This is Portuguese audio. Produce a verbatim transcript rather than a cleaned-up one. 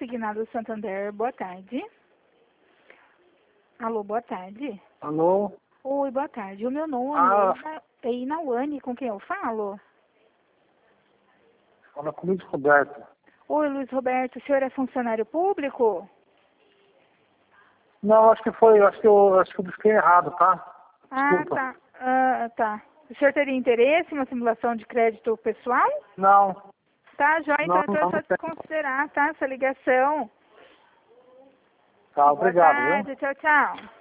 Consignado Santander, boa tarde. Alô, boa tarde. Alô? Oi, boa tarde. O meu nome Ah. é Ina- é Inauane, com quem eu falo? Fala com o Luiz Roberto. Oi, Luiz Roberto, o senhor é funcionário público? Não, acho que foi, acho que eu, acho que eu busquei errado, tá? Ah, Desculpa. tá. Ah, tá. O senhor teria interesse em uma simulação de crédito pessoal? Não, Tá, joia, então não, então é não, só não tem. desconsiderar, tá, essa ligação. Tá, Boa obrigado, viu? tarde, tchau, tchau.